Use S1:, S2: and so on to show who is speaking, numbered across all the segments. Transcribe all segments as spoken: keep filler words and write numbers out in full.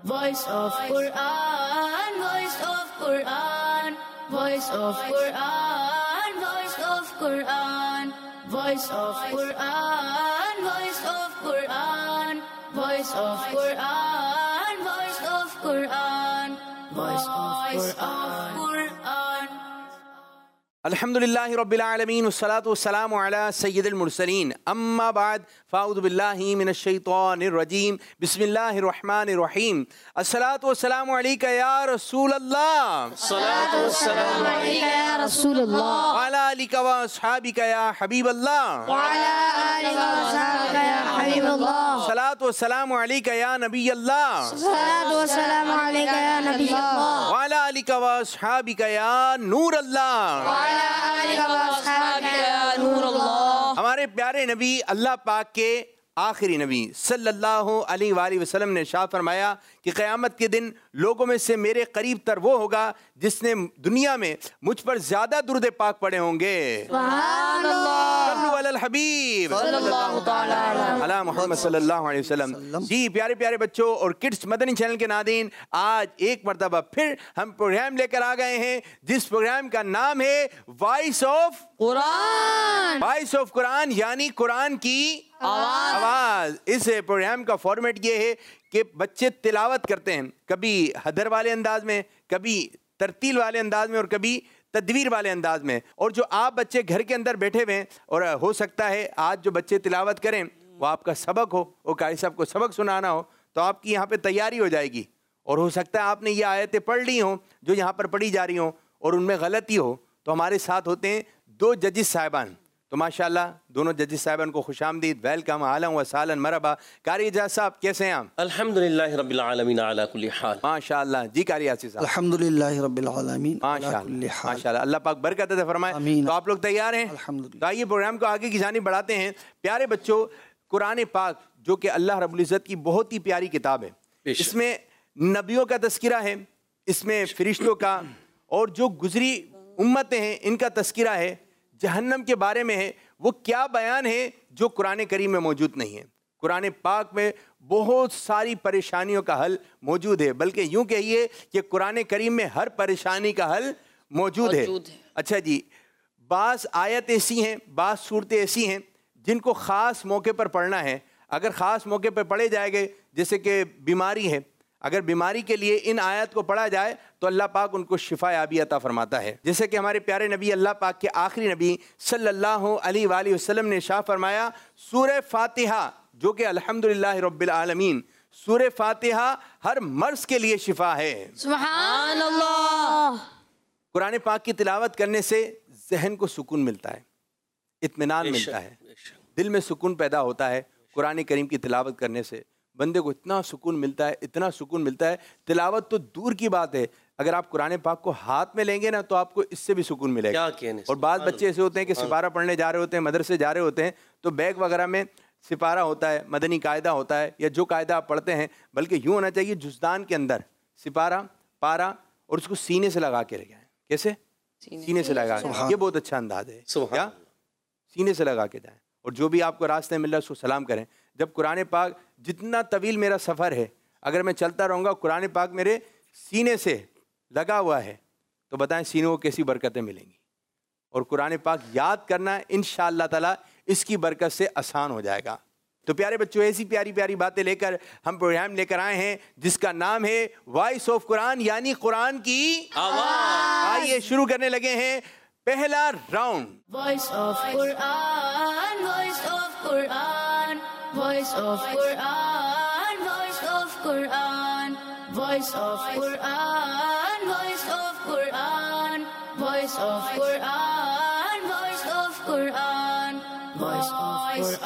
S1: Voice of Quran, Voice of Quran, Voice of Quran, Voice of Quran, Voice of Quran, Voice of Quran, Voice of Quran, Voice of Quran, Voice of Quran.
S2: الحمدللہ رب العالمین والصلاة والسلام علی سید المرسلین اما بعد فاعوذ باللہ من الشیطان الرجیم بسم اللہ الرحمن الرحیم الصلاة والسلام علیکہ یا رسول اللہ
S3: الصلاة والسلام علیکہ یا رسول اللہ
S2: وعلی آلکہ و اصحابکہ یا حبیب اللہ
S3: وعلی آلکہ و اصحابکہ یا حبیب اللہ
S2: الصلاة والسلام علیکہ یا نبی اللہ
S3: الصلاة والسلام علیکہ یا نبی اللہ
S2: وعلی آلکہ و اصحابکہ یا نور اللہ ہمارے پیارے نبی اللہ پاک کے آخری نبی صلی اللہ علیہ وآلہ وسلم نے ارشاد فرمایا کہ قیامت کے دن لوگوں میں سے میرے قریب تر وہ ہوگا جس نے دنیا میں مجھ پر زیادہ درود پاک پڑھے ہوں گے.
S3: سبحان اللہ.
S2: صلو علی الحبیب
S3: صلی اللہ تعالی
S2: علی محمد صلی اللہ علیہ وسلم. جی پیارے پیارے بچوں اور کڈس مدنی چینل کے ناظرین، آج ایک مرتبہ پھر ہم پروگرام لے کر آ گئے ہیں جس پروگرام کا نام ہے voice of
S3: Quran.
S2: Voice of Quran یعنی قرآن کی
S3: آواز.
S2: آواز. اس پروگرام کا فارمیٹ یہ ہے کہ بچے تلاوت کرتے ہیں، کبھی حدر والے انداز میں، کبھی ترتیل والے انداز میں اور کبھی تدویر والے انداز میں. اور جو آپ بچے گھر کے اندر بیٹھے ہوئے ہیں اور ہو سکتا ہے آج جو بچے تلاوت کریں وہ آپ کا سبق ہو، اور قاری صاحب کو سبق سنانا ہو، تو آپ کی یہاں پہ تیاری ہو جائے گی. اور ہو سکتا ہے آپ نے یہ آیتیں پڑھ لی ہوں جو یہاں پر پڑھی جا رہی ہوں اور ان میں غلطی ہو. تو ہمارے ساتھ ہوتے ہیں دو ججز صاحبان. تو ماشاءاللہ دونوں ججز صاحبان کو خوش آمدید، ویلکم، اہلا و سہلا، مرحبا. قاری اعجاز صاحب کیسے ہیں آپ؟
S4: الحمدللہ رب العالمین علی کل حال.
S2: ماشاءاللہ. جی قاری آصف صاحب؟
S5: الحمدللہ رب العالمین علی کل حال.
S2: ماشاءاللہ. اللہ پاک برکت عطا فرمائے. تو آپ لوگ تیار ہیں؟
S5: الحمدللہ.
S2: تو آئیے پروگرام کو آگے کی جانب بڑھاتے ہیں. پیارے بچوں، قرآن پاک جو کہ اللہ رب العزت کی بہت ہی پیاری کتاب ہے، اس میں نبیوں کا تذکرہ ہے، اس میں فرشتوں کا اور جو گزری امتیں ہیں ان کا تذکرہ ہے، جہنم کے بارے میں ہے. وہ کیا بیان ہے جو قرآن کریم میں موجود نہیں ہے. قرآن پاک میں بہت ساری پریشانیوں کا حل موجود ہے، بلکہ یوں کہیے کہ قرآن کریم میں ہر پریشانی کا حل موجود ہے. اچھا جی، بعض آیت ایسی ہیں، بعض صورتیں ایسی ہیں جن کو خاص موقع پر پڑھنا ہے. اگر خاص موقع پر پڑھے جائے گے، جیسے کہ بیماری ہے، اگر بیماری کے لیے ان آیات کو پڑھا جائے تو اللہ پاک ان کو شفا یابی عطا فرماتا ہے. جیسے کہ ہمارے پیارے نبی اللہ پاک کے آخری نبی صلی اللہ علیہ وآلہ وسلم نے ارشاد فرمایا سورہ فاتحہ جو کہ الحمدللہ رب العالمین، سورہ فاتحہ ہر مرض کے لیے شفا ہے.
S3: سبحان اللہ.
S2: قرآن پاک کی تلاوت کرنے سے ذہن کو سکون ملتا ہے، اطمینان ملتا ہے، دل میں سکون پیدا ہوتا ہے. قرآن کریم کی تلاوت کرنے سے بندے کو اتنا سکون ملتا ہے، اتنا سکون ملتا ہے. تلاوت تو دور کی بات ہے، اگر آپ قرآن پاک کو ہاتھ میں لیں گے نا تو آپ کو اس سے بھی سکون ملے گا. اور بعض بچے ایسے ہوتے ہیں کہ سپارہ پڑھنے جا رہے ہوتے ہیں، مدرسے جا رہے ہوتے ہیں، تو بیگ وغیرہ میں سپارہ ہوتا ہے، مدنی قاعدہ ہوتا ہے یا جو قاعدہ آپ پڑھتے ہیں، بلکہ یوں ہونا چاہیے جزدان کے اندر سپارہ پارہ اور اس کو سینے سے لگا کے رکھیں. کیسے؟ سینے سے لگا کے. یہ بہت اچھا انداز ہے. کیا؟ سینے سے لگا کے جائیں. اور جو بھی آپ کو راستے مل رہا ہے اس کو سلام کریں. جب قرآن پاک جتنا طویل میرا سفر ہے اگر میں چلتا رہوں گا قرآن پاک میرے سینے سے لگا ہوا ہے تو بتائیں سینے کو کیسی برکتیں ملیں گی. اور قرآن پاک یاد کرنا انشاءاللہ تعالی اس کی برکت سے آسان ہو جائے گا. تو پیارے بچوں، ایسی پیاری پیاری باتیں لے کر ہم پروگرام لے کر آئے ہیں جس کا نام ہے وائس آف قرآن یعنی قرآن کی آواز. آئیے شروع کرنے لگے ہیں پہلا round.
S1: Voice of Quran, Voice of Quran, Voice of Quran, Voice of Quran, Voice of Quran, Voice of Quran, Voice of Quran, Voice of Quran, Voice of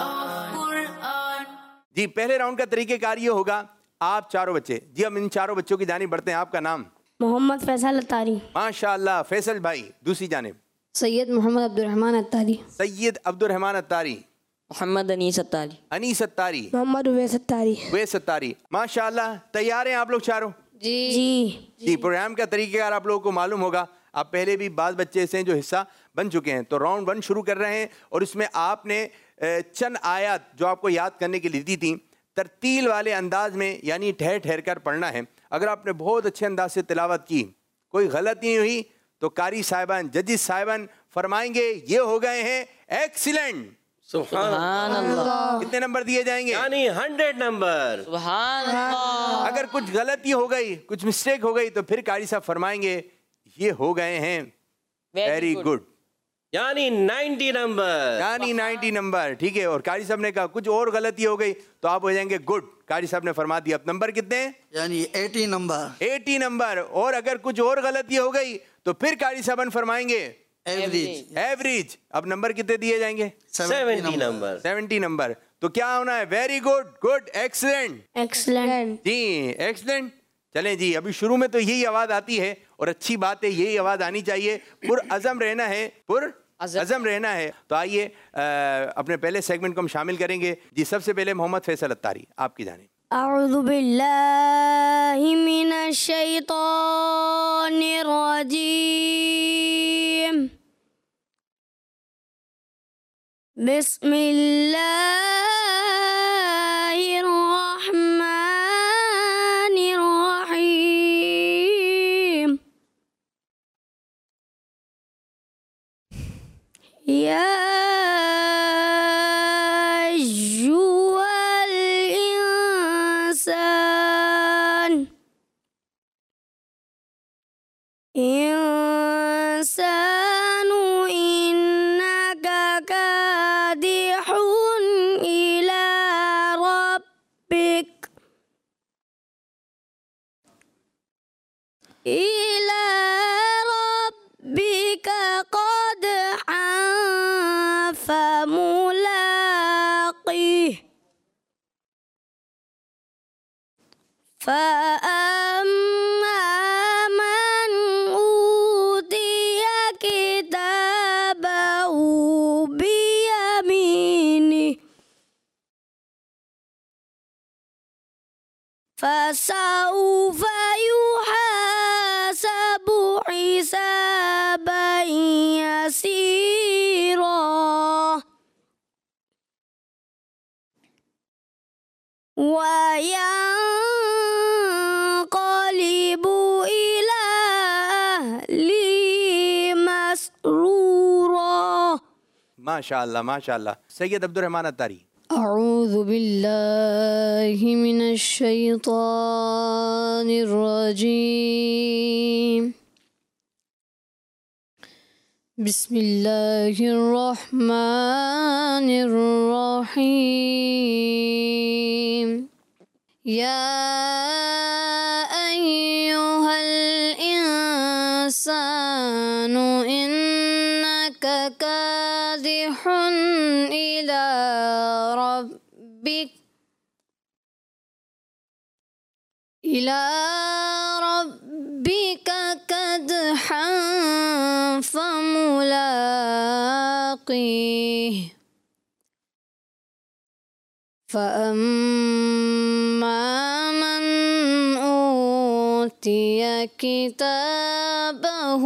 S1: Quran.
S2: جی پہلے راؤنڈ کا طریقہ کار یہ ہوگا، آپ چاروں بچے، جی ہم ان چاروں بچوں کی جانب بڑھتے ہیں. آپ کا نام؟
S6: محمد فیصل اتاری.
S2: ماشاءاللہ. فیصل بھائی دوسری جانب؟
S6: سید محمد عبد الرحمن اتاری.
S2: سید عبد الرحمن اتاری.
S7: محمد انیس اتاری.
S2: انیس اتاری.
S6: محمد اویس اتاری.
S2: اویس اتاری. ماشاءاللہ. تیار ہیں آپ لوگ چاروں؟
S6: جی جی
S2: جی پروگرام کا طریقہ کار آپ لوگوں کو معلوم ہوگا. آپ پہلے بھی بعض بچے ایسے ہیں جو حصہ بن چکے ہیں. تو راؤنڈ ون شروع کر رہے ہیں اور اس میں آپ نے چند آیات جو آپ کو یاد کرنے کے لیے دی تھیں ترتیل والے انداز میں یعنی ٹھہر ٹھہر کر پڑھنا ہے. اگر آپ نے بہت اچھے انداز سے تلاوت کی, کوئی غلطی نہیں ہوئی, تو قاری صاحبان, ججز صاحبان فرمائیں گے یہ ہو گئے ہیں ایکسیلنٹ.
S7: سبحان اللہ.
S2: کتنے نمبر دیے جائیں گے؟
S4: یعنی ہنڈریڈ نمبر.
S7: سبحان اللہ.
S2: اگر کچھ غلطی ہو گئی, کچھ مسٹیک ہو گئی, تو پھر قاری صاحب فرمائیں گے یہ ہو گئے ہیں ویری گڈ,
S4: یعنی نائنٹی نمبر.
S2: یعنی نائنٹی نمبر. ٹھیک ہے. اور قاری صاحب نے کہا کچھ اور غلطی ہو گئی تو آپ ہو جائیں گے گڈ. قاری صاحب نے فرما دیا. اب نمبر کتنے ہیں؟
S5: یعنی ایٹی نمبر.
S2: Eighty number. اور اگر کچھ اور غلطی ہو گئی تو پھر قاری صاحب فرمائیں گے
S5: ایوریج.
S2: ایوریج. اب نمبر کتنے دیے جائیں گے؟
S4: Seventy number.
S2: Seventy number. تو کیا ہونا ہے؟ Very good, good, excellent.
S6: Excellent.
S2: جی ایکسلنٹ. چلیں جی, ابھی شروع میں تو یہی آواز آتی ہے اور اچھی بات ہے, یہی آواز آنی چاہیے. پر عزم رہنا ہے, پر عزم رہنا ہے. تو آئیے اپنے پہلے سیگمنٹ کو ہم شامل کریں گے. جی سب سے پہلے محمد فیصل اتاری, آپ کی جانب.
S6: اعوذ باللہ من الشیطان الرجیم. بسم اللہ الرحمن الرحیم. یا ایھا الانسان انسان انک کادح الی ربک الی ربک قدحا فملاقیہ فأما من أوتي كتابه بيمينه فسوف يحاسب حسابا يسيرا وينقلب إلى أهله مسرورا.
S2: ماشاء اللہ ماشاء اللہ. سید عبد الرحمن اتاری.
S6: اعوذ باللہ من الشیطان الرجیم. بسم اللہ الرحمن الرحیم. یا ایھا الانسان انک کادح الی ربک الی ربک کدحا فملاقیہ فأما من أوتي كتابه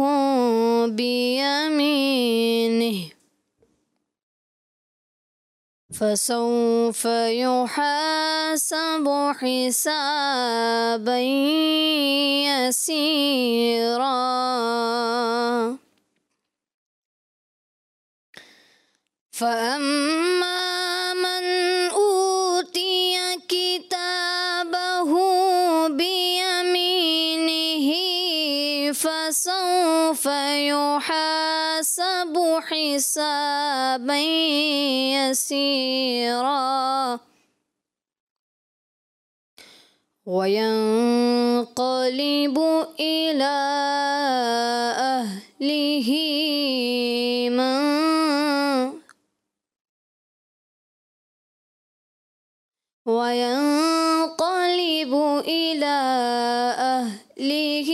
S6: بيمينه فسوف يحاسب حسابا يسيرا فأما من أوتي كتابه بيمينه فسوف يحاسب حسابا يسيرا وينقلب إلى أهله وينقلب إلى أهله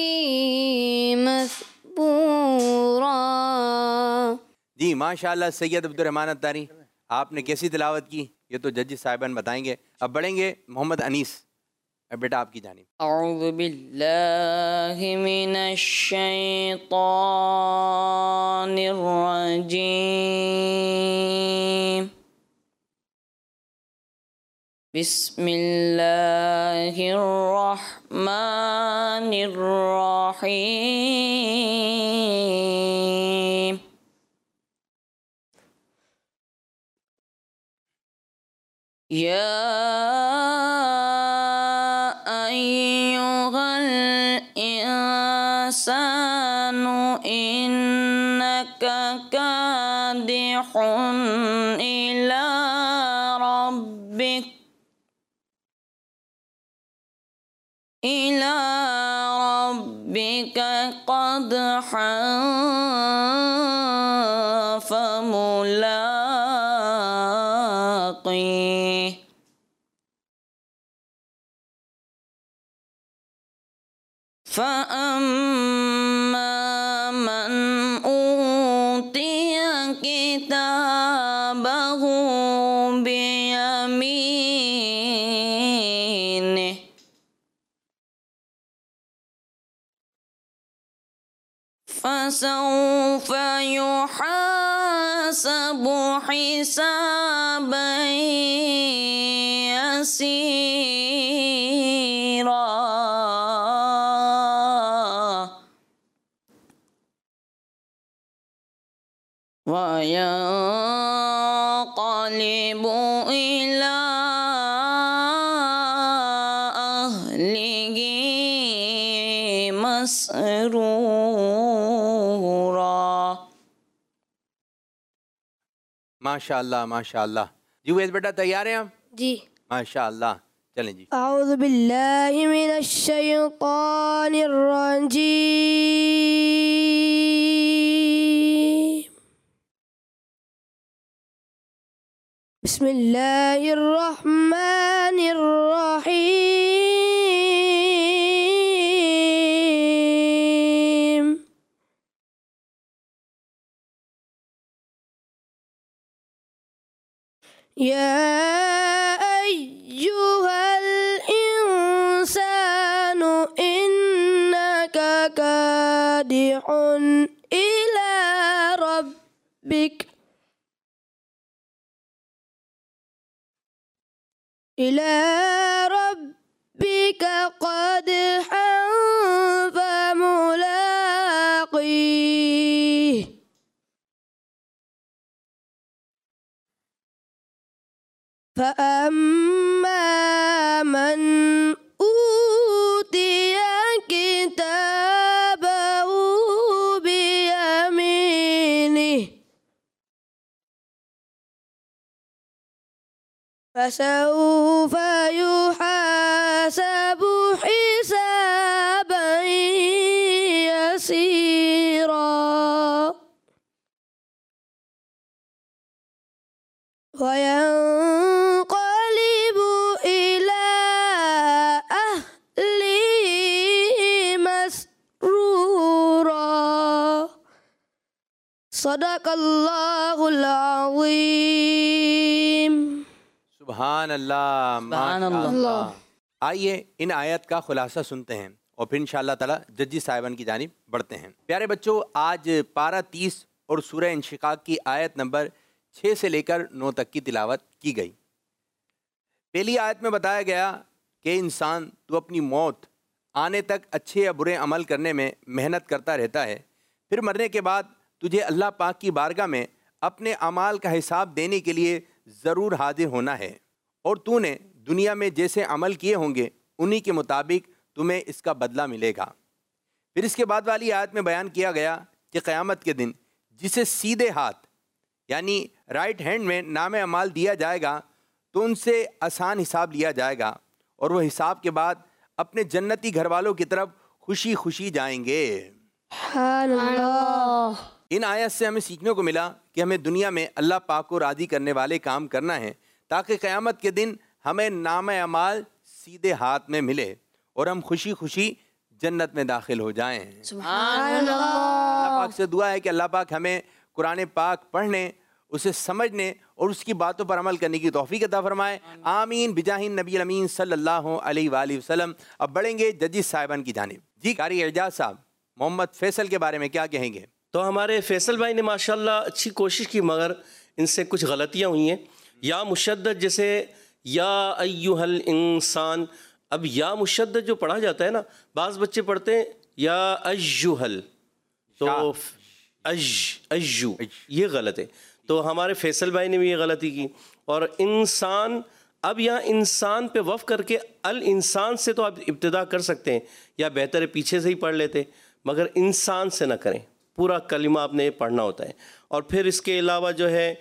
S6: مسرورا.
S2: جی ماشاء اللہ سید عبد الرحمن اتاری, آپ نے کیسی تلاوت کی یہ تو جج صاحبان بتائیں گے. اب بڑھیں گے محمد انیس. اب بیٹا آپ کی جانب.
S7: اعوذ باللہ من الشیطان الرجیم. بسم اللہ الرحمن الرحیم یا ایھا الانسان انک کادح الی ربک إلى ربك قدحا فملاقيه فأما من أوتي كتابه بيمينه فسوف يحاسب حسابا يسيرا وينقلب إلى أهله مسرورا.
S2: ماشاء اللہ ماشاء اللہ. جی ویس بیٹا تیار ہیں آپ؟
S3: جی.
S2: ماشاء اللہ چلیں جی.
S3: اعوذ باللہ من الشیطان الرجیم. بسم اللہ الرحمن الرحیم. یا ایھا الانسان انک کادح الی ربک إلى ربك قدحا فملاقيه فأما من أوتي كتابه بيمينه فسوف يحاسب حسابا يسيرا وينقلب إلى أهله مسرورا. صدق الله العظيم.
S2: سبحان اللہ
S7: سبحان
S2: ماشاء
S7: اللہ.
S2: آئیے ان آیت کا خلاصہ سنتے ہیں اور پھر انشاءاللہ تعالی ججی صاحبان کی جانب بڑھتے ہیں. پیارے بچوں، آج پارہ تیس اور سورہ انشقاق کی آیت نمبر چھ سے لے کر نو تک کی تلاوت کی گئی. پہلی آیت میں بتایا گیا کہ انسان تو اپنی موت آنے تک اچھے یا برے عمل کرنے میں محنت کرتا رہتا ہے، پھر مرنے کے بعد تجھے اللہ پاک کی بارگاہ میں اپنے اعمال کا حساب دینے کے لیے ضرور حاضر ہونا ہے، اور تو نے دنیا میں جیسے عمل کیے ہوں گے انہی کے مطابق تمہیں اس کا بدلہ ملے گا. پھر اس کے بعد والی آیت میں بیان کیا گیا کہ قیامت کے دن جسے سیدھے ہاتھ یعنی رائٹ ہینڈ میں نام اعمال دیا جائے گا تو ان سے آسان حساب لیا جائے گا، اور وہ حساب کے بعد اپنے جنتی گھر والوں کی طرف خوشی خوشی جائیں گے.
S3: سبحان اللہ.
S2: ان آیت سے ہمیں سیکھنے کو ملا کہ ہمیں دنیا میں اللہ پاک کو راضی کرنے والے کام کرنا ہے تاکہ قیامت کے دن ہمیں نام اعمال سیدھے ہاتھ میں ملے اور ہم خوشی خوشی جنت میں داخل ہو جائیں.
S7: سبحان اللہ.
S2: اللہ پاک سے دعا ہے کہ اللہ پاک ہمیں قرآن پاک پڑھنے، اسے سمجھنے اور اس کی باتوں پر عمل کرنے کی توفیق عطا فرمائے. آمین بجاہ نبی الامین صلی اللہ علیہ وآلہ وسلم. اب بڑھیں گے ججز صاحبان کی جانب. جی قاری اعجاز صاحب، محمد فیصل کے بارے میں کیا کہیں گے؟
S4: تو ہمارے فیصل بھائی نے ماشاءاللہ اچھی کوشش کی، مگر ان سے کچھ غلطیاں ہوئی ہیں. یا مشدد جیسے یا ایھا الانسان. اب یا مشدد جو پڑھا جاتا ہے نا، بعض بچے پڑھتے ہیں یا ایھل، تو اج ایجو، یہ غلط ہے. تو ہمارے فیصل بھائی نے بھی یہ غلطی کی. اور انسان، اب یہاں انسان پہ وقف کر کے الانسان سے تو آپ ابتدا کر سکتے ہیں، یا بہتر ہے پیچھے سے ہی پڑھ لیتے، مگر انسان سے نہ کریں، پورا کلمہ آپ نے پڑھنا ہوتا ہے. اور پھر اس کے علاوہ جو ہے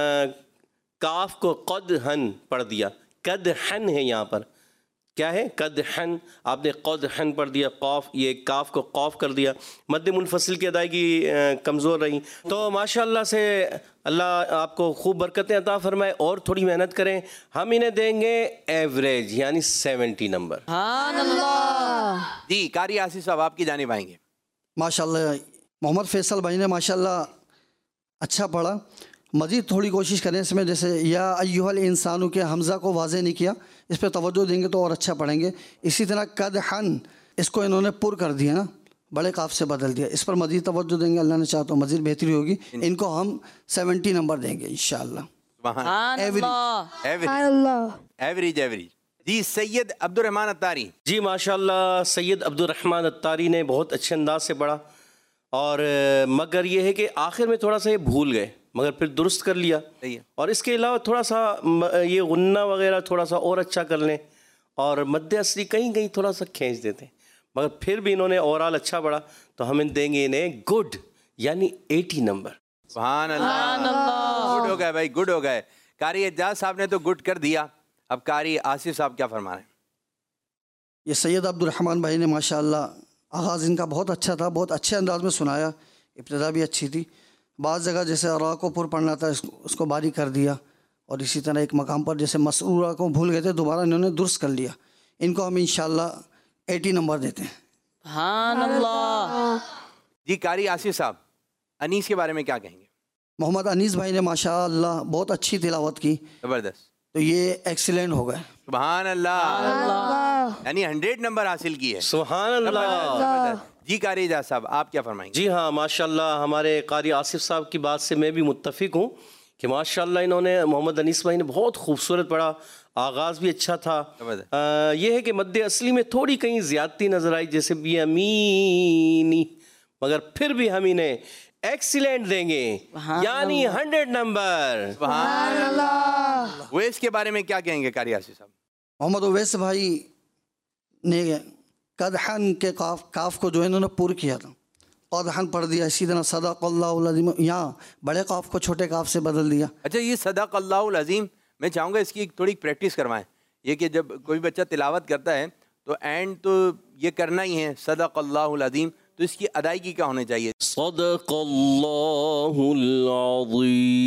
S4: کاف کو قدحن پڑھ دیا، قدحن ہے یہاں پر، کیا ہے قدحن، آپ نے قدحن پڑھ دیا، قاف، یہ کاف کو قاف کر دیا. مد منفصل کی ادائیگی کمزور رہی. تو ماشاءاللہ سے اللہ آپ کو خوب برکتیں عطا فرمائے، اور تھوڑی محنت کریں. ہم انہیں دیں گے ایوریج یعنی سیونٹی نمبر.
S7: سبحان اللہ.
S2: جی قاری آصف صاحب آپ کی جانب آئیں گے.
S5: ماشاءاللہ محمد فیصل بھائی نے ماشاءاللہ اچھا پڑھا. مزید تھوڑی کوشش کریں اس میں، جیسے یا ایھا الانسان کے حمزہ کو واضح نہیں کیا، اس پہ توجہ دیں گے تو اور اچھا پڑھیں گے. اسی طرح قدحن، اس کو انہوں نے پر کر دیا نا، بڑے قاف سے بدل دیا، اس پر مزید توجہ دیں گے، اللہ نے چاہا تو مزید بہتری ہوگی. ان کو ہم سیونٹی نمبر دیں گے انشاءاللہ.
S7: سبحان اللہ.
S2: Average average average. جی سید عبد الرحمن اتاری.
S4: جی ماشاءاللہ سید عبد الرحمن اتاری نے بہت اچھے انداز سے پڑھا، اور مگر یہ ہے کہ آخر میں تھوڑا سا یہ بھول گئے، مگر پھر درست کر لیا. اور اس کے علاوہ تھوڑا سا یہ غنہ وغیرہ تھوڑا سا اور اچھا کر لیں، اور مد اصلی کہیں کہیں تھوڑا سا کھینچ دیتے ہیں، مگر پھر بھی انہوں نے اوورال اچھا پڑھا. تو ہم دیں گے انہیں گڈ یعنی ایٹی نمبر.
S2: سبحان اللہ. گڈ ہو گئے بھائی، گڈ ہو گئے. قاری اعجاز صاحب نے تو گڈ کر دیا. اب قاری آصف صاحب کیا فرما رہے ہیں؟
S5: یہ سید عبد الرحمن بھائی نے ماشاءاللہ آغاز ان کا بہت اچھا تھا، بہت اچھے انداز میں سنایا، ابتدا بھی اچھی تھی. بعض جگہ جیسے را کو پر پڑھنا تھا اس کو اس کو باریک کر دیا، اور اسی طرح ایک مقام پر جیسے مسعورہ کو بھول گئے تھے، دوبارہ انہوں نے درست کر لیا. ان کو ہم انشاءاللہ ایٹی نمبر دیتے ہیں.
S7: سبحان اللہ.
S2: جی قاری آصف صاحب انیس کے بارے میں کیا کہیں گے؟
S5: محمد انیس بھائی نے ماشاءاللہ بہت اچھی تلاوت کی،
S2: زبردست.
S5: تو یہ ایکسیلنٹ ہو گئے.
S2: سبحان اللہ، یعنی ہنڈریڈ نمبر حاصل کی ہے.
S4: سبحان اللہ.
S2: جی قاری اعجاز صاحب آپ کیا فرمائیں گے؟
S4: جی ہاں ماشاءاللہ ہمارے قاری آصف صاحب کی بات سے میں بھی متفق ہوں کہ ماشاءاللہ انہوں نے، محمد انیس بھائی نے بہت خوبصورت پڑھا، آغاز بھی اچھا تھا. آ, یہ ہے کہ مد اصلی میں تھوڑی کہیں زیادتی نظر آئی، جیسے بھی امینی، مگر پھر بھی ہم انہیں ایکسیلنٹ دیں گے یعنی ہنڈریڈ نمبر.
S2: سبحان اللہ. ویس کے بارے میں کیا کہیں گے قاری آصف صاحب؟
S5: محمد اویس بھائی نے قدحن کے کاف کاف کو جو ہے انہوں نے پر کیا تھا، قدحن پڑھ دیا. اسی طرح صدق اللہ العظیم، یہاں بڑے کاف کو چھوٹے کاف سے بدل دیا.
S2: اچھا یہ صدق اللہ العظیم، میں چاہوں گا اس کی تھوڑی پریکٹس کروائیں. یہ کہ جب کوئی بچہ تلاوت کرتا ہے تو اینڈ تو یہ کرنا ہی ہے صدق اللہ العظیم، تو اس کی ادائیگی کیا ہونے چاہیے؟
S4: صدق اللہ العظیم.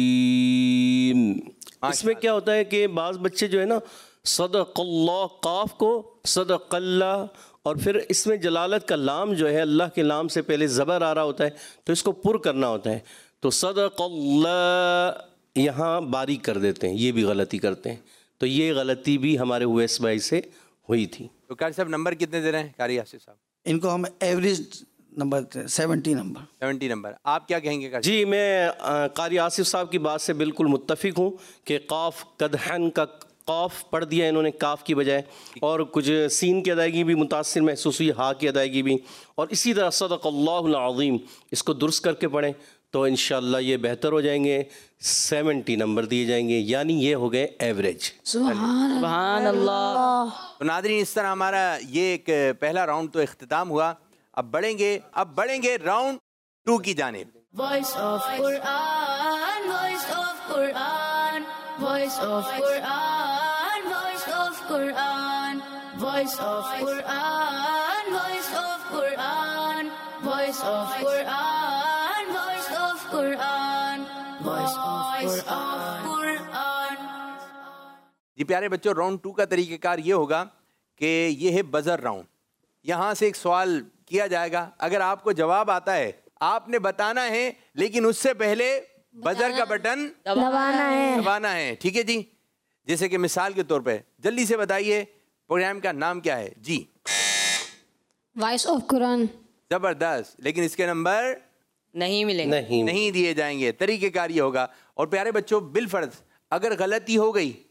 S4: اس میں کیا ہوتا ہے کہ بعض بچے جو ہے نا صدق اللہ، قاف کو صدق اللہ، اور پھر اس میں جلالت کا لام جو ہے اللہ کے لام سے پہلے زبر آ رہا ہوتا ہے، تو اس کو پر کرنا ہوتا ہے. تو صدق اللہ یہاں باریک کر دیتے ہیں، یہ بھی غلطی کرتے ہیں. تو یہ غلطی بھی ہمارے اویس بھائی سے ہوئی تھی.
S2: تو قاری صاحب نمبر کتنے دے رہے ہیں قاری آصف صاحب؟
S5: ان کو ہم average number seventy number.
S2: Seventy number. آپ کیا کہیں گے؟
S4: جی میں قاری آصف صاحب کی بات سے بالکل متفق ہوں کہ قاف قدحن کا قاف پڑھ دیا انہوں نے کاف کی بجائے، اور کچھ سین کی ادائیگی بھی متاثر محسوس ہوئی، ہا کی ادائیگی بھی. اور اسی طرح صدق اللہ العظیم اس کو درست کر کے پڑھیں تو انشاءاللہ یہ بہتر ہو جائیں گے. سیونٹی نمبر دیے جائیں گے یعنی یہ ہو گئے ایوریج.
S7: سبحان اللہ.
S2: تو ناظرین اس طرح ہمارا یہ ایک پہلا راؤنڈ تو اختتام ہوا. اب بڑھیں گے اب بڑھیں گے راؤنڈ ٹو کی جانب.
S1: Voice of Quran, voice of Quran, voice of Quran, voice of Quran, voice of Quran, voice of Quran, voice of Quran, voice of Quran, voice of Quran.
S2: جی پیارے بچوں، راؤنڈ ٹو کا طریقہ کار یہ ہوگا کہ یہ ہے بزر راؤنڈ. یہاں سے ایک سوال کیا جائے گا، اگر آپ کو جواب آتا ہے آپ نے بتانا ہے، لیکن اس سے پہلے بزر کا بٹن
S3: دبانا ہے
S2: دبانا ہے. ٹھیک ہے جی؟ جیسے کہ مثال کے طور پہ جلدی سے بتائیے پروگرام کا نام کیا ہے؟ جی
S6: وائس آف قرآن.
S2: زبردست. لیکن اس کے نمبر
S7: نہیں ملیں گے.
S4: نہیں
S2: نہیں دیے جائیں گے. طریقہ کار یہ ہوگا. اور پیارے بچوں بالفرض اگر غلطی ہو گئی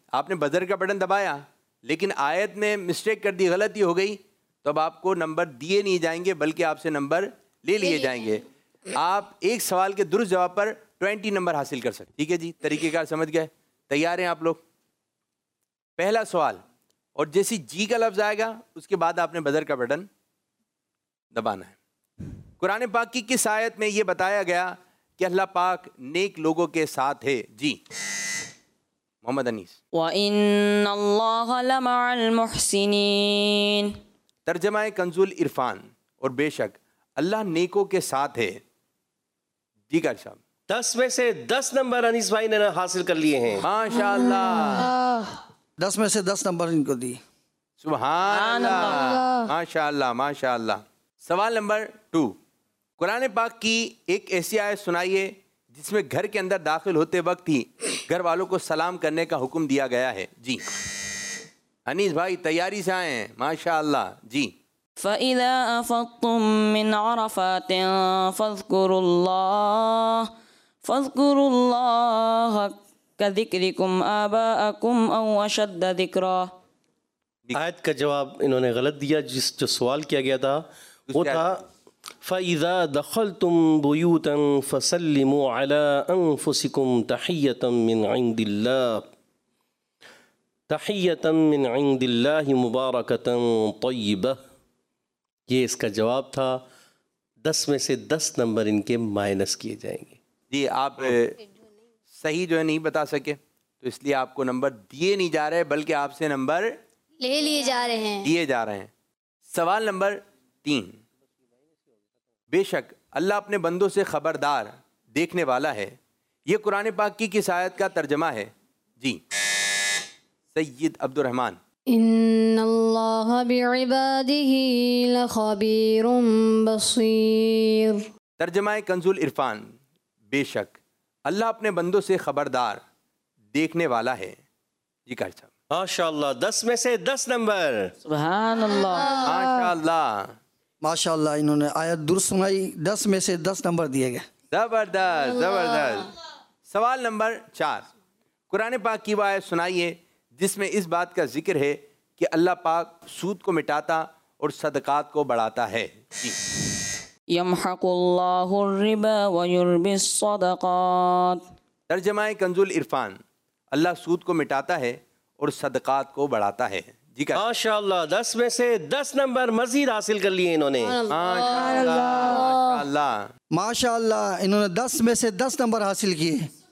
S2: آپ نے بزر کا بٹن دبایا لیکن آیت میں مسٹیک کر دی, غلطی ہو گئی, تو اب آپ کو نمبر دیے نہیں جائیں گے بلکہ آپ سے نمبر لے لیے جائیں گے. آپ ایک سوال کے درست جواب پر ٹوینٹی نمبر حاصل کر سکتے. ٹھیک ہے جی, طریقہ کار سمجھ گئے؟ تیار ہیں آپ لوگ؟ پہلا سوال, اور جیسی جی کا لفظ آئے گا اس کے بعد آپ نے بزر کا بٹن دبانا ہے. قرآن پاک کی کس آیت میں یہ بتایا گیا کہ اللہ پاک نیک لوگوں کے ساتھ ہے؟ جی محمد انیس.
S7: وَإِنَّ اللَّهَ لَمَعَ الْمُحْسِنِينَ.
S2: ترجمہ کنز العرفان, اور بے شک اللہ نیکوں کے ساتھ ہے. جی قاری صاحب.
S4: دس میں سے دس نمبر انیس بھائی نے حاصل کر لیے ہیں.
S2: ماشاء اللہ,
S5: دس میں سے دس نمبر ان کو دی.
S2: سبحان اللہ, ماشاء اللہ ماشاء اللہ. سوال نمبر ٹو, قرآن پاک کی ایک ایسی آیت سنائیے جس میں گھر کے اندر داخل ہوتے وقت ہی گھر والوں کو سلام کرنے کا حکم دیا گیا ہے. جی انیس بھائی تیاری سے آئے ہیں, ماشاء اللہ. جی
S7: فَإِذَا أَفَضْتُم مِّنْ عَرَفَاتٍ فَاذْكُرُوا اللَّهَ فَاذْكُرُوا اللَّهَ كَذِكْرِكُمْ آبَاءَكُمْ أَوْ أَشَدَّ ذِكْرًا.
S4: آیت کا جواب انہوں نے غلط دیا. جس جو سوال کیا گیا تھا وہ تھا فَإِذَا دَخَلْتُمْ بُيُوتًا فَسَلِّمُوا عَلَىٰ أَنفُسِكُمْ تَحِيَّةً مِّنْ عِنْدِ اللَّهِ تَحِيَّةً مِّنْ عِنْدِ اللَّهِ مُبَارَكَةً طَيِّبَةً. یہ اس کا جواب تھا. دس میں سے دس نمبر ان کے مائنس کیے جائیں گے.
S2: جی آپ صحیح جو ہے نہیں بتا سکے تو اس لیے آپ کو نمبر دیے نہیں جا رہے بلکہ آپ سے نمبر
S3: لے لیے جا رہے ہیں.
S2: دیے جا رہے ہیں. سوال نمبر تین, بے شک اللہ اپنے بندوں سے خبردار دیکھنے والا ہے, یہ قرآن پاک کی کس آیت کا ترجمہ ہے؟ جی سید عبد الرحمن.
S6: ان اللہ بعبادہ لخبیر بصیر.
S2: ترجمہ کنز العرفان, بے شک اللہ اپنے بندوں سے خبردار دیکھنے والا ہے. جی قاری صاحب.
S4: ماشاء اللہ, دس میں سے دس نمبر.
S7: سبحان اللہ.
S2: ماشاء اللہ
S5: ماشاء اللہ, انہوں نے آیت درست سنائی. دس میں سے دس نمبر دیے گئے.
S2: زبردست زبردست. سوال نمبر چار, قرآن پاک کی وہ آیت سنائیے جس میں اس بات کا ذکر ہے کہ اللہ پاک سود کو مٹاتا اور صدقات کو بڑھاتا ہے. جی
S7: یمحق اللہ الربا ویربی الصدقات.
S2: ترجمہ کنز العرفان, اللہ سود کو مٹاتا ہے اور صدقات کو بڑھاتا ہے. جی
S4: ماشاء اللہ, دس میں سے دس نمبر مزید حاصل کر لیے انہوں نے.
S2: ماشاء اللہ اللہ
S5: ماشاء اللہ, انہوں نے دس میں سے دس نمبر حاصل کیے.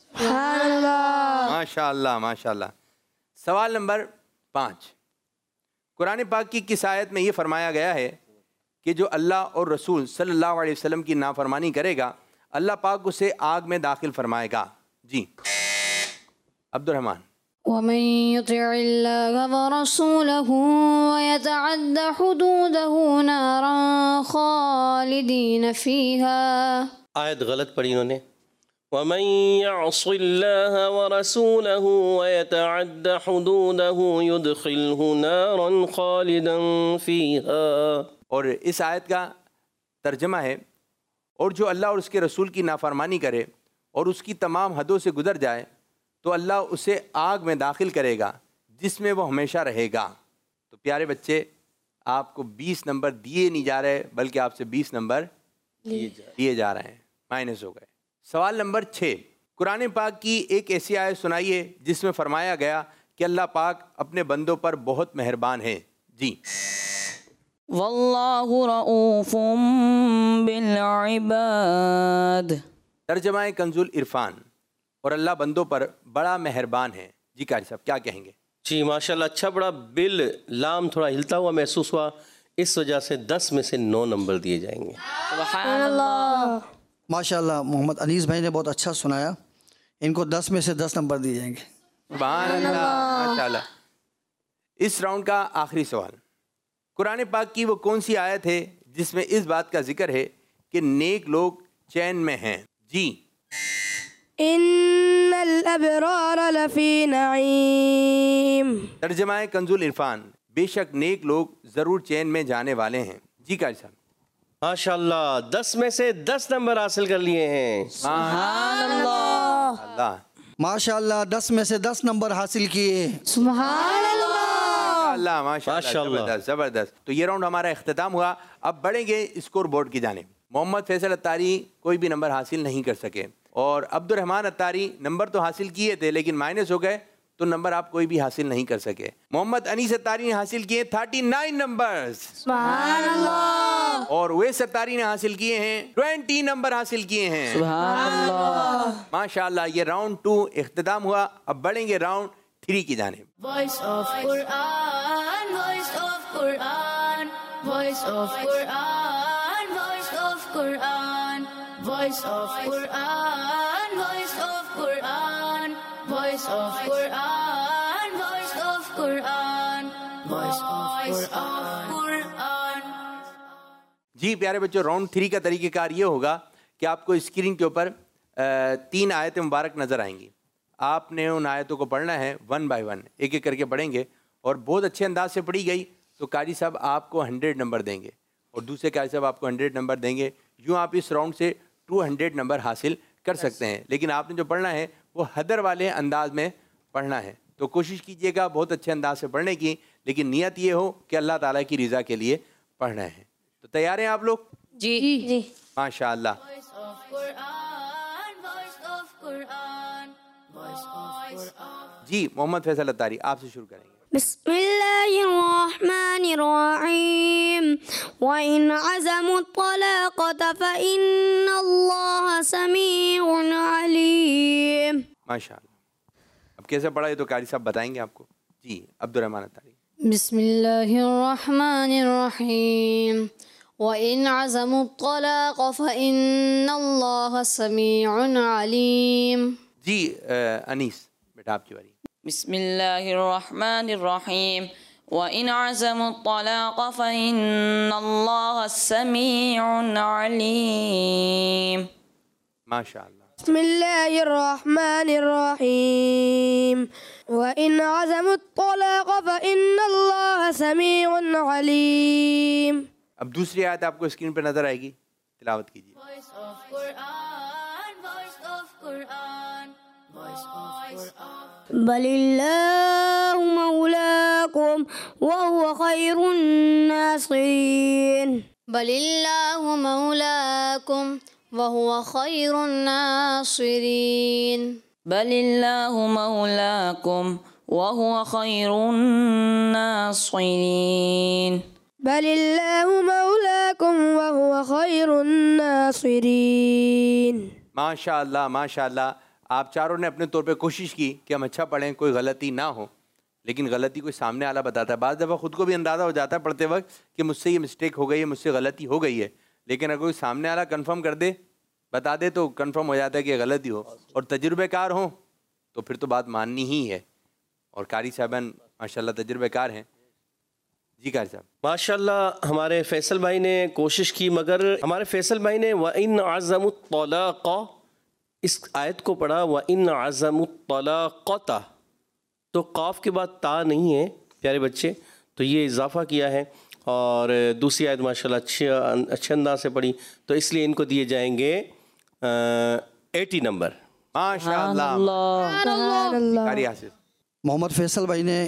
S2: ماشاء اللہ ماشاء اللہ. سوال نمبر پانچ, قرآن پاک کی کس آیت میں یہ فرمایا گیا ہے کہ جو اللہ اور رسول صلی اللہ علیہ وسلم کی نافرمانی کرے گا اللہ پاک اسے آگ میں داخل فرمائے گا؟ جی عبد الرحمن.
S6: ومن يطع الله ورسوله ويتعد حدوده نارا خالدين فيها.
S4: آیت غلط پڑھی انہوں نے. ومن يعص الله ورسوله ويتعد حدوده يدخله نارا خالدا فيها.
S2: اور اس آیت کا ترجمہ ہے, اور جو اللہ اور اس کے رسول کی نافرمانی کرے اور اس کی تمام حدوں سے گزر جائے تو اللہ اسے آگ میں داخل کرے گا جس میں وہ ہمیشہ رہے گا. تو پیارے بچے, آپ کو بیس نمبر دیے نہیں جا رہے بلکہ آپ سے بیس نمبر دیے جا رہے ہیں, مائنس ہو گئے. سوال نمبر چھ, قرآن پاک کی ایک ایسی آیت سنائیے جس میں فرمایا گیا کہ اللہ پاک اپنے بندوں پر بہت مہربان ہے. جی
S7: واللہ رؤوف بالعباد.
S2: ترجمہ کنز العرفان, اور اللہ بندوں پر بڑا مہربان ہے. جی قاری صاحب کیا کہیں گے؟
S4: جی ماشاء اللہ, اچھا بڑا بل لام تھوڑا ہلتا ہوا محسوس ہوا, اس وجہ سے دس میں سے نو نمبر دیے جائیں گے.
S7: سبحان اللہ.
S5: ماشاء اللہ, محمد انیس بھائی نے بہت اچھا سنایا. ان کو دس میں سے دس نمبر دیے جائیں گے.
S2: سبحان اللہ ماشاء اللہ. اس راؤنڈ کا آخری سوال, قرآن پاک کی وہ کون سی آیت ہے جس میں اس بات کا ذکر ہے کہ نیک لوگ چین میں ہیں؟ جی
S3: ان الابرار لفی نعیم.
S2: ترجمہ کنز العرفان, بے شک نیک لوگ ضرور چین میں جانے والے ہیں. جی قاری صاحب.
S4: ماشاء اللہ, دس میں سے دس نمبر حاصل کر لیے ہیں.
S2: سبحان اللہ.
S5: ماشاءاللہ دس میں سے دس نمبر حاصل کیے.
S3: سبحان اللہ.
S2: اللہ ماشاء اللہ, زبردست زبردست. تو یہ راؤنڈ ہمارا اختتام ہوا. اب بڑھیں گے اسکور بورڈ کی جانب. محمد فیصل اتاری کوئی بھی نمبر حاصل نہیں کر سکے, اور عبد الرحمن اتاری نمبر تو حاصل کیے تھے لیکن مائنس ہو گئے تو نمبر آپ کوئی بھی حاصل نہیں کر سکے. محمد انیس اتاری نے حاصل کیے تھرٹی نائن نمبرز,
S3: سبحان اللہ.
S2: اور اویس اتاری نے حاصل کیے ہیں ٹوینٹی نمبر حاصل کیے ہیں.
S7: سبحان اللہ.
S2: ماشاءاللہ. یہ راؤنڈ ٹو اختتام ہوا. اب بڑھیں گے راؤنڈ تھری کی جانب.
S1: Voice of Quran, voice of Quran, voice of Quran, voice of Quran, voice of Quran, voice of Quran, voice of Quran, voice of Quran, voice of Quran.
S2: جی پیارے بچوں, round three کا طریقہ کار یہ ہوگا کہ آپ کو اسکرین کے اوپر تین آیتیں مبارک نظر آئیں گی. آپ نے ان آیتوں کو پڑھنا ہے ون بائی ون, ایک ایک کر کے پڑھیں گے, اور بہت اچھے انداز سے پڑھی گئی تو قاری صاحب آپ کو ہنڈریڈ نمبر دیں گے, اور دوسرے قاری صاحب آپ کو ہنڈریڈ نمبر دیں گے. یوں آپ اس راؤنڈ سے ٹو ہنڈریڈ نمبر حاصل کر سکتے ہیں. لیکن آپ نے جو پڑھنا ہے وہ حدر والے انداز میں پڑھنا ہے. تو کوشش کیجئے گا بہت اچھے انداز سے پڑھنے کی, لیکن نیت یہ ہو کہ اللہ تعالیٰ کی رضا کے لیے پڑھنا ہے. تو تیار ہیں آپ لوگ؟
S7: جی
S3: جی.
S2: ماشاء اللہ.
S1: Voice of Quran, voice of Quran, voice of Quran.
S2: جی محمد فیصل اتاری آپ سے شروع کریں گے.
S3: بسم اللہ الرحمن الرحیم. وَإِنْ عَزَمُوا الطَّلَاقَةَ فَإِنَّ اللَّهَ سَمِيعٌ عَلِيمٌ.
S2: ماشاء اللہ. اب کیسے پڑھا یہ تو قاری صاحب بتائیں گے آپ کو. جی عبد الرحمن اتاری.
S6: بسم اللہ الرحمن الرحیم. وَإِنْ عَزَمُوا الطَّلَاقَ فَإِنَّ اللَّهَ سَمِيعٌ عَلِيمٌ.
S2: جی انیس بیٹا آپ کی باری.
S7: بسم اللہ الرحمن الرحیم. وَإِنْ عَزَمُوا الطَّلَاقَ فَإِنَّ اللَّهَ سَمِيعٌ عَلِيمٌ.
S2: ماشاء اللہ.
S3: بسم اللہ الرحمن الرحیم. وَإِنْ عَزَمُوا الطَّلَاقَ فَإِنَّ اللَّهَ سَمِيعٌ عَلِيمٌ.
S2: اب دوسری آیت آپ کو اسکرین پہ نظر آئے گی, تلاوت کیجیے.
S1: Voice of Quran, voice of Quran, voice of Quran.
S3: بل اللہ مولاکم وهو خیر الناصرین.
S6: بل اللہ مولاکم وهو خیر الناصرین.
S7: بل اللہ مولاکم وهو خیر الناصرین.
S3: بل اللہ مولاکم وهو خیر الناصرین.
S2: ماشاء اللہ ماشاء اللہ. آپ چاروں نے اپنے طور پہ کوشش کی کہ ہم اچھا پڑھیں, کوئی غلطی نہ ہو, لیکن غلطی کوئی سامنے والا بتاتا ہے. بعض دفعہ خود کو بھی اندازہ ہو جاتا ہے پڑھتے وقت کہ مجھ سے یہ مسٹیک ہو گئی ہے, مجھ سے غلطی ہو گئی ہے, لیکن اگر کوئی سامنے والا کنفرم کر دے, بتا دے, تو کنفرم ہو جاتا ہے کہ غلطی ہو, اور تجربے کار ہوں تو پھر تو بات ماننی ہی ہے. اور قاری صاحبان ماشاء اللہ تجربے کار ہیں. جی قاری صاحب.
S4: ماشاءاللہ ہمارے فیصل بھائی نے کوشش کی, مگر ہمارے فیصل بھائی نے وَإِنْ عَزَمُوا الطَّلَاقَ اس آیت کو پڑھا وَإِنْ عَزَمُوا الطَّلَاقَةَ, تو قاف کے بعد تا نہیں ہے پیارے بچے, تو یہ اضافہ کیا ہے. اور دوسری آیت ماشاءاللہ اچھے اچھے انداز سے پڑھی, تو اس لیے ان کو دیے جائیں گے ایٹی نمبر.
S2: ماشاء اللہ. قاری حافظ.
S5: محمد فیصل بھائی نے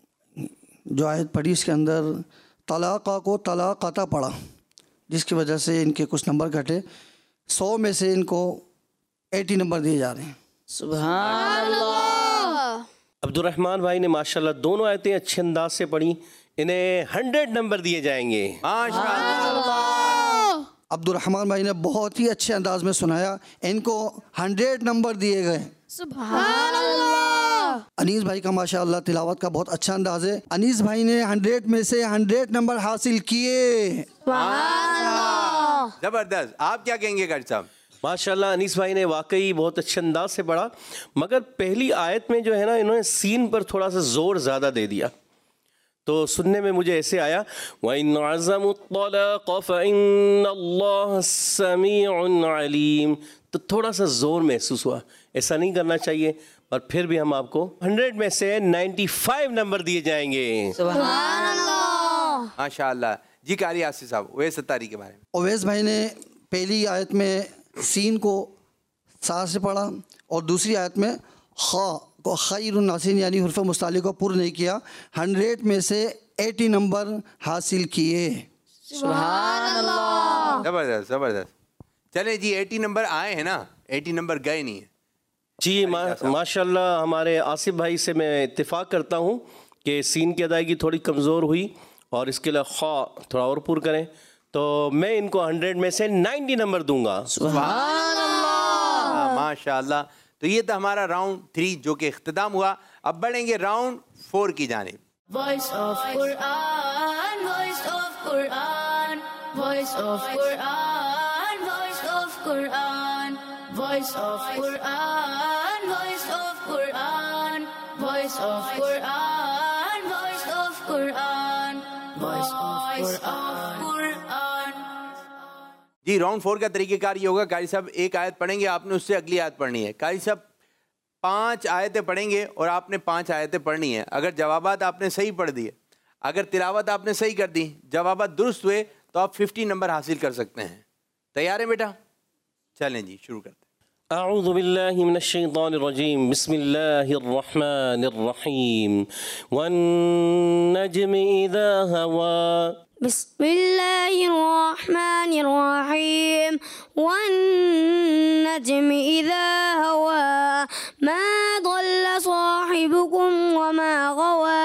S5: جو آیت پڑھی اس کے اندر طلاقہ کو طلاقتا پڑھا, جس کی وجہ سے ان کے کچھ نمبر گھٹے. سو میں سے ان کو ایٹی نمبر دیے جا رہے ہیں.
S7: سبحان اللہ.
S4: عبد الرحمن بھائی نے ماشاءاللہ دونوں آیتیں اچھے انداز سے پڑھی, انہیں ہنڈریڈ نمبر دیے جائیں گے.
S2: ماشاء اللہ.
S5: عبد الرحمن بھائی نے بہت ہی اچھے انداز میں سنایا, ان کو ہنڈریڈ نمبر دیے گئے.
S3: سبحان اللہ.
S5: انیس بھائی کا ماشاء اللہ تلاوت کا بہت اچھا انداز ہے. انیس بھائی نے ہنڈریڈ میں سے ہنڈریڈ نمبر حاصل کیے.
S3: سبحان اللہ.
S2: زبردست. آپ کیا کہیں گے قاری صاحب؟
S4: ماشاءاللہ انیس بھائی نے واقعی بہت اچھے انداز سے پڑھا, مگر پہلی آیت میں جو ہے نا انہوں نے سین پر تھوڑا سا زور زیادہ دے دیا, تو سننے میں مجھے ایسے آیا وَإِنْ عَزَمُوا الطَّلَاقَ فَإِنَّ اللَّهَ سَمِيعٌ عَلِيمٌ, تو تھوڑا سا زور محسوس ہوا. ایسا نہیں کرنا چاہیے, اور پھر بھی ہم آپ کو ہنڈریڈ میں سے نائنٹی فائیو نمبر دیے جائیں گے.
S7: سبحان اللہ.
S2: ماشاء اللہ. جی قاری آصف صاحب اویس اتاری کے بارے میں.
S5: اویس بھائی نے پہلی آیت میں سین کو سا سے پڑھا, اور دوسری آیت میں खा को खैरुन हसीन यानी हुर्फ मुस्ताली को पुर नहीं किया, हंड्रेड में से एटी नंबर हासिल किए।
S2: जबरदस्त जबरदस्त। चले जी, एटी नंबर आए हैं ना, एटी नंबर गए नहीं है
S4: जी। मा, माशाल्लाह हमारे आसिफ भाई से मैं इत्तेफाक करता हूँ कि सीन की अदायगी थोड़ी कमज़ोर हुई और इसके लिए खा थोड़ा और पुर करें, तो मैं इनको हंड्रेड में से नाइन्टी नंबर दूंगा।
S2: माशाल्लाह। तो ये था हमारा राउंड थ्री जो कि इख्तिताम हुआ। अब बढ़ेंगे राउंड फोर की जानिब।
S1: Voice of Quran, voice of Quran, voice of Quran, voice of Quran, voice of Quran, voice of Quran, voice of Quran, voice of Quran, voice of Quran.
S2: जी, round four का तरीकेकार ये होगा, कारी साहब एक आयत पढ़ेंगे, आपने उससे अगली आयत पढ़नी है। कारी साहब पांच आयतें पढ़ेंगे और आपने पांच आयतें पढ़नी है। अगर जवाबात आपने सही पढ़ दिए, अगर तिलावत आपने सही कर दी, जवाबात दुरुस्त हुए, तो आप फिफ्टी नंबर हासिल कर सकते हैं। तैयार है बेटा? चलें जी, शुरू करते हैं।
S4: अऊज़ु बिल्लाहि मिनश शैतानिर रजीम, बिस्मिल्लाहिर रहमानिर रहीम, वन नज्मि इज़ा हवा,
S3: बिस्मिल्लाहिर्रहमानिर्रहीम, वन्नज्मि इज़ा हवा, मा ضل साहिबुकुम वमा गवा,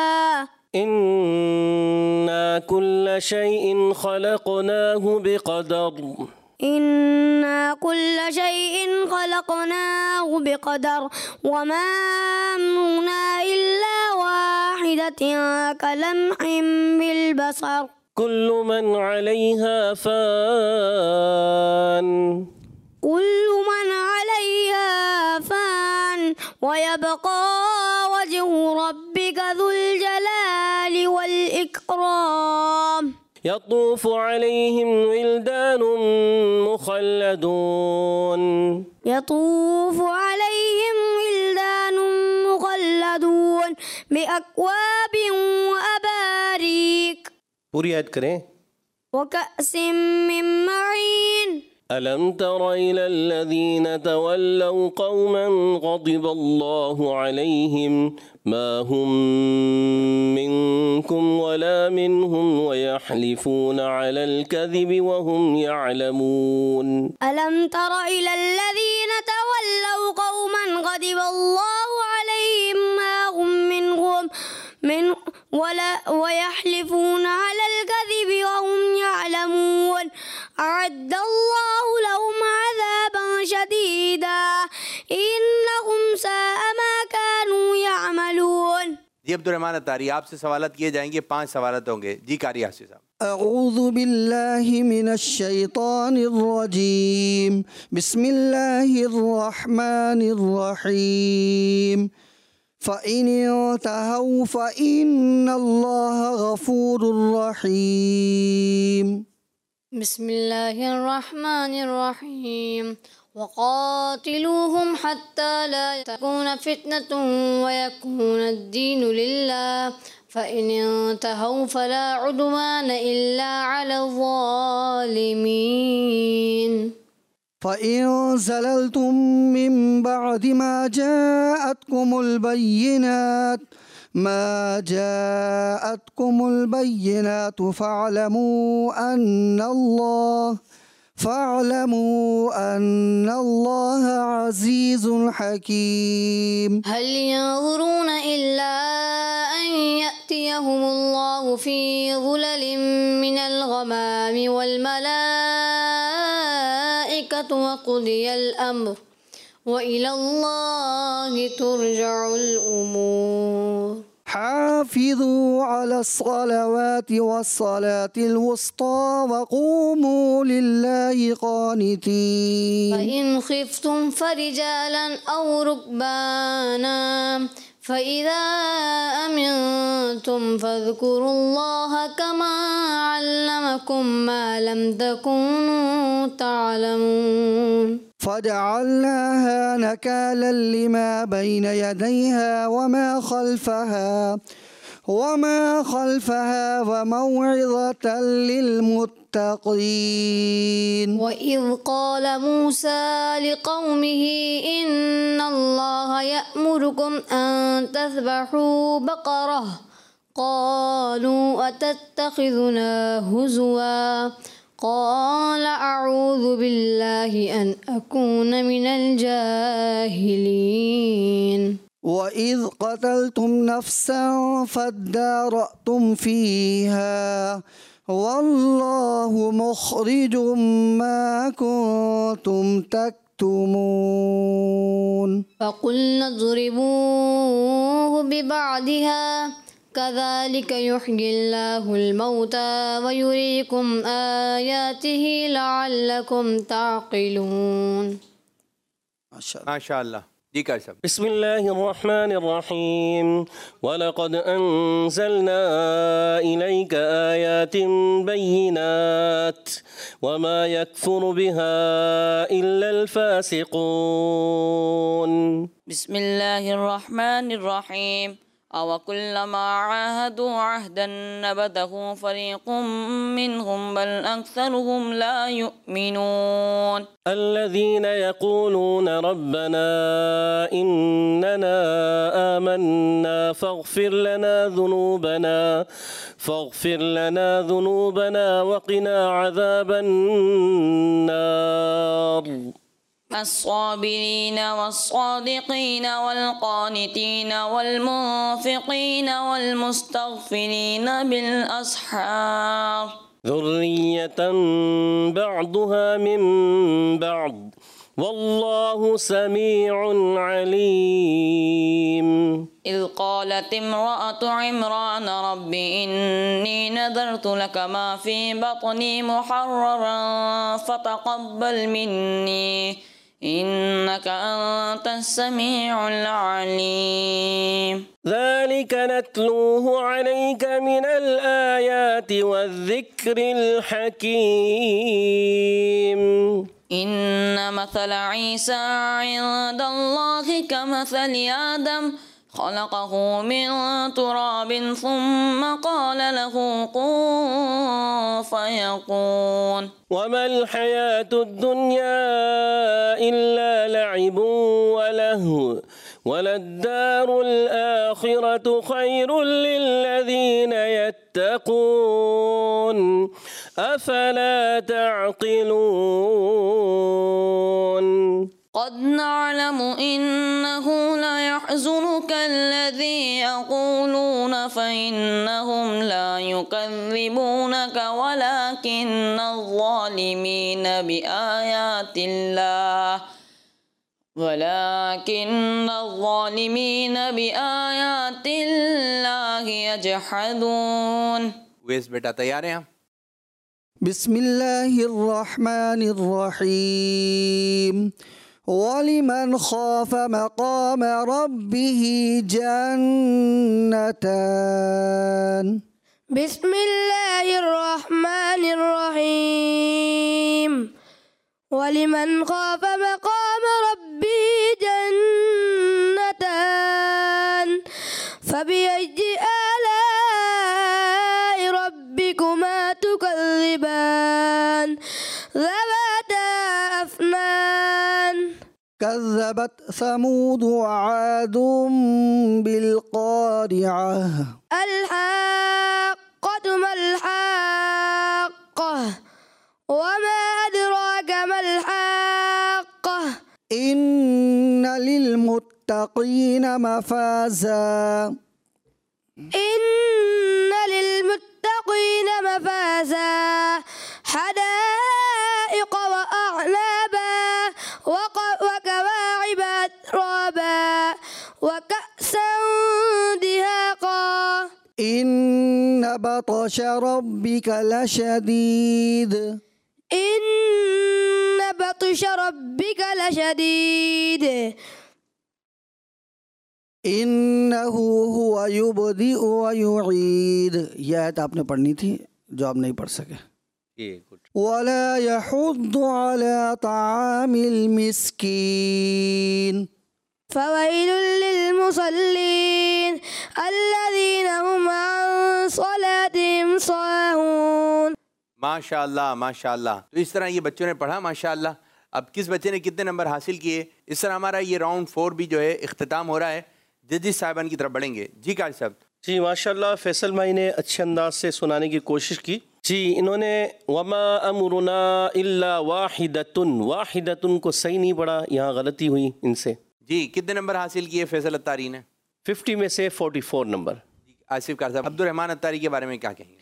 S4: इन्ना कुल्ल शैइन खलक़नाहु बिक़दर,
S3: इन्ना कुल्ल शैइन खलक़नाहु बिक़दर, वमा अम्रुना इल्ला वाहिदतुन कलम्हिम बिलबसर,
S4: कुल्लु मन अलैहा फ़ान,
S3: कुल्लु मन अलैहा फ़ान, वयबक़ा वज्हु रब्बिका ज़ुल जलालि वल इकराम,
S4: यतूफ़ु अलैहिम विल्दानुम मुख़ल्लदून,
S3: यतूफ़ु अलैहिम विल्दानुम मुख़ल्लदून बिअक्वाबिन व अबारीक,
S4: पूरी याद करें।
S3: वकअसिम मिन मईन,
S4: अलम तर इलल्लज़ीना तवल्लव क़ौमन ग़ज़िबल्लाहु अलैहिम मा हुम मिनकुम वला मिनहुम वयहलिफून अलल कज़िबि वहुम यअलमून।
S3: अलम तर इलल्लज़ीना तवल्लव क़ौमन ग़ज़िबल्लाहु अलैहिम मा हुम मिनहुम मिन वला वयहलिफून अलल कज़िबि वहुम यअलमून, अअद्दल्लाहु लहुम अज़ाबन शदीदा इन्नहुम साअ मा कानू यअमलून।
S2: जी अब्दुर्रहमान अत्तारी, आपसे सवालत किए जाएंगे, पांच सवालत होंगे। जी कारी आसिफ साहब।
S5: अऊज़ु बिल्लाहि मिनश शैतानिर रजीम, बिस्मिल्लाहिर रहमानिर रहीम, फ़इन इंतहौ फ़इन्नल्लाह गफ़ूरुर रहीम।
S6: बिस्मिल्लाहिर्रहमानिर्रहीम, वक़ातिलूहुम हत्ता ला तकून फ़ितनतुन वयकून अद्दीनु लिल्लाह, फ़इन इंतहौ फ़ला उद्वान इल्ला अलज़्ज़ालिमीन।
S5: फ़इन ज़ललतुम मिन बअदि मा जाअतकुमुल बय्यिनात मा जाअतकुमुल बय्यिनातु फ़अलमू अन्नल्लाह फ़अलमू अन्नल्लाह अज़ीज़ुल हकीम।
S6: हल यंज़ुरून इल्ला अन यअतियहुमुल्लाहु फ़ी ज़ुललिम मिनल ग़मामि वल मलाइकतु वक़ुदियल अम्र व इलल्लाहि तुरजउल उमूर।
S5: हाफ़िज़ू अलस्सलावाति वस्सलातिल वुस्ता वक़ूमू लिल्लाहि क़ानितीन।
S6: फ़इन ख़िफ़्तुम फ़रिजालन औ रुकबाना फ़इज़ा अमिनतुम फ़ज़्कुरुल्लाह कमा अल्लमकुम मा लम तकुनू तअलमून।
S5: फ़जअलनाहा नकालन लिमा बैन यदैहा वमा ख़ल्फ़हा वमा ख़ल्फ़हा व मौइज़तन लिलमुत्तक़ीन। للمتقين
S6: وإذ قال موسى لقومه إن الله يأمركم أن تذبحوا بقرة قالوا أتتخذنا هزوا قال أعوذ بالله أن أكون من الجاهلين
S5: وإذ قتلتم نفسا فادارأتم فيها والله مخرج ما كنتم تكتمون
S6: فقلنا اضربوه ببعضها كذلك يحيي الله الموتى ويريكم آياته لعلكم تعقلون.
S5: ما شاء الله.
S2: ما شاء الله. जी कर सब
S4: بسم الله الرحمن الرحيم ولقد أنزلنا إليك آيات بينات وما يكفر بها إلا الفاسقون.
S7: بسم الله الرحمن الرحيم أو كلما عاهدوا عهدا نبذه فريق منهم بل أكثرهم لا يؤمنون.
S4: الذين يقولون ربنا إننا آمنا فاغفر لنا ذنوبنا فاغفر لنا ذنوبنا وقنا عذاب النار.
S7: الصابرين والصادقين والقانتين والمنفقين والمستغفرين بالأسحار.
S4: ذرية بعضها من بعض والله سميع عليم.
S7: إذ قالت امرأة عمران رب إني نذرت لك ما في بطني محررا فتقبل مني إنك أنت السميع العليم.
S4: ذلك نتلوه عليك من الآيات والذكر الحكيم.
S7: إن مثل عيسى عند الله كمثل آدم خلقه من تراب ثم قال له كن فيكون.
S4: وما الحياة الدنيا إلا لعب ولهو وللدار الآخرة خير للذين يتقون أفلا تعقلون.
S7: قد نعلم إنه ليحزنك الذي يقولون فإنهم لا يكذبونك ولكن الظالمين بآيات الله ولكن الظالمين بآيات الله يجحدون.
S2: वेस बेटा तैयार हैं आप?
S5: بسم الله الرحمن الرحيم ولمن خاف مقام ربه جنتان.
S3: بسم الله الرحمن الرحيم ولمن خاف مقام ربه جنتان فبأي آلاء ربكما تكذبان ذواتا أفنان.
S5: كذبت ثمود وعاد بالقارعة.
S3: الحاقة ما الحاقة وما أدراك ما الحاقة.
S5: إن للمتقين مفازا.
S3: إن للمتقين مفازا حدائق وأعنابا وكواعب أترابا وكأسا دهاقا.
S5: إن بطش ربك لشديد.
S3: إن بطش ربك لشديد.
S5: إنه هو يبدئ ويعيد. यह आयत आपने पढ़नी थी जो आप नहीं पढ़ सके. ولا يحض على طعام المسكين.
S3: فويل للمصلين الذين هم عن صلاتهم ساهون.
S2: ماشاء اللہ ماشاء اللہ. تو اس طرح یہ بچوں نے پڑھا ماشاء اللہ. اب کس بچے نے کتنے نمبر حاصل کیے؟ اس طرح ہمارا یہ راؤنڈ فور بھی جو ہے اختتام ہو رہا ہے. ججز صاحبان کی طرف بڑھیں گے. جی قاری صاحب.
S4: جی ماشاءاللہ فیصل بھائی نے اچھے انداز سے سنانے کی کوشش کی. جی انہوں نے وما امرنا الا واحدۃ، واحدۃ کو صحیح نہیں پڑھا، یہاں غلطی ہوئی ان سے.
S2: جی کتنے نمبر حاصل کیے فیصل اتاری نے؟
S4: ففٹی میں سے فورٹی فور نمبر.
S2: آصف قاری صاحب عبد الرحمن اتاری کے بارے میں کیا کہیں گے؟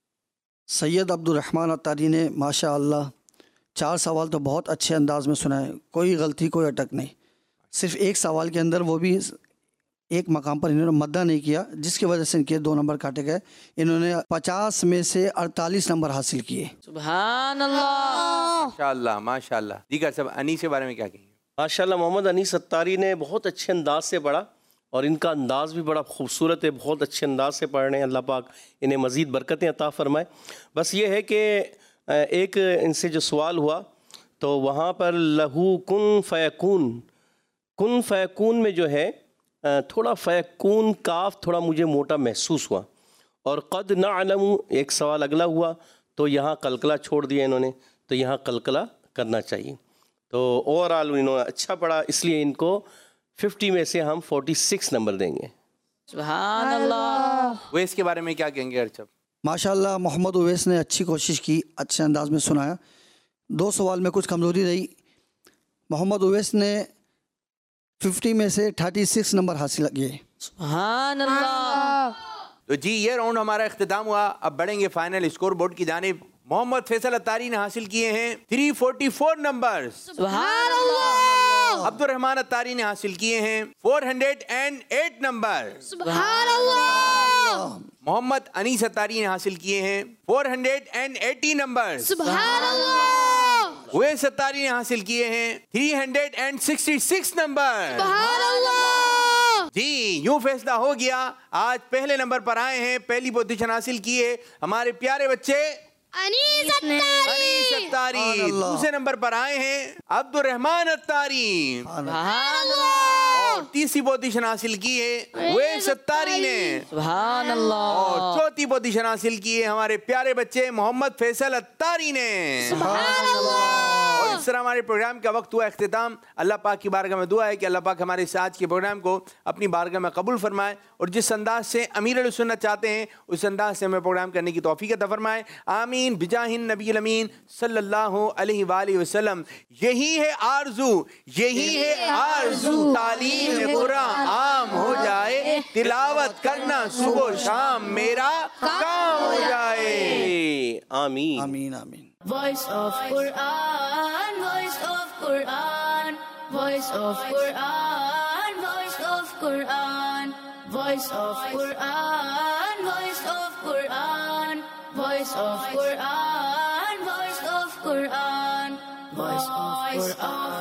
S5: سید عبد الرحمن اتاری نے ماشاء اللہ چار سوال تو بہت اچھے انداز میں سنائے، کوئی غلطی کوئی اٹک نہیں. صرف ایک سوال کے اندر وہ بھی ایک مقام پر انہوں نے مدہ نہیں کیا، جس کی وجہ سے ان کے دو نمبر کاٹے گئے. انہوں نے پچاس میں سے اڑتالیس نمبر حاصل کیے.
S7: سبحان اللہ
S2: ماشاء اللہ ماشاء اللہ. جی قاری صاحب انیس کے بارے میں کیا کہیں گے؟
S4: ماشاء اللہ محمد انیس اتاری نے بہت اچھے انداز سے پڑھا اور ان کا انداز بھی بڑا خوبصورت ہے، بہت اچھے انداز سے پڑھ رہے ہیں. اللہ پاک انہیں مزید برکتیں عطا فرمائے. بس یہ ہے کہ ایک ان سے جو سوال ہوا تو وہاں پر لہو کن فیکون، کن فیکون میں جو ہے تھوڑا فیکون کاف تھوڑا مجھے موٹا محسوس ہوا. اور قد نعلم ایک سوال اگلا ہوا تو یہاں قلقلہ چھوڑ دیا انہوں نے، تو یہاں قلقلہ کرنا چاہیے. تو اوور آل انہوں نے اچھا پڑھا، اس لیے ان کو ففٹی میں سے ہم فورٹی سکس نمبر دیں گے.
S7: سبحان اللہ.
S2: ویس کے بارے میں کیا کہیں گے ارچب؟
S5: ماشاء اللہ محمد اویس نے اچھی کوشش کی، اچھے انداز میں سنایا. دو سوال میں کچھ کمزوری رہی. محمد اویس نے ففٹی میں سے تھرٹی سکس نمبر حاصل کیے.
S7: سبحان اللہ.
S2: تو جی یہ راؤنڈ ہمارا اختتام ہوا. اب بڑھیں گے فائنل اسکور بورڈ کی جانب. محمد فیصل اتاری نے حاصل کیے ہیں تھری فورٹی فور نمبر.
S7: سبحان اللہ.
S2: عبد الرحمن اتاری نے حاصل کیے ہیں four hundred and eight number.
S3: سبحان اللہ.
S2: محمد انیس اتاری نے حاصل کیے ہیں four hundred and eighty number.
S3: سبحان اللہ.
S2: ویس اتاری نے حاصل کیے ہیں three hundred and sixty six number.
S3: سبحان اللہ.
S2: جی یوں فیصلہ ہو گیا. آج پہلے نمبر پر آئے ہیں، پہلی پوزیشن حاصل کیے ہمارے پیارے بچے
S3: انیس
S2: انیس
S3: اتاری.
S2: اتاری. دوسرے نمبر پر آئے ہیں عبد الرحمن اتاری.
S7: سبحان اللہ.
S2: اور تیسری پوزیشن حاصل کی ہے ویس اتاری نے.
S7: سبحان اللہ.
S2: اور چوتھی پوزیشن حاصل کی ہے ہمارے پیارے بچے محمد فیصل اتاری نے.
S3: سبحان اللہ.
S2: اور اس طرح ہمارے پروگرام کا وقت ہوا اختتام. اللہ پاک کی بارگاہ میں دعا ہے کہ اللہ پاک ہمارے اس آج کے پروگرام کو اپنی بارگاہ میں قبول فرمائے اور جس انداز سے امیر السنت چاہتے ہیں اس انداز سے ہمیں پروگرام کرنے کی توفیق عطا فرمائے. آمین بجاہ النبی الامین صلی اللہ علیہ وآلہ وسلم. یہی ہے آرزو، یہی ہے آرزو، تعلیم قرآن عام ہو جائے، تلاوت کرنا صبح و شام میرا کام ہو جائے.
S4: آمین
S5: آمین آمین.
S1: Voice of Quran, voice of Quran, voice of Quran, voice of Quran, voice of Quran, voice of Quran, voice of Quran, voice of Quran, voice of Quran.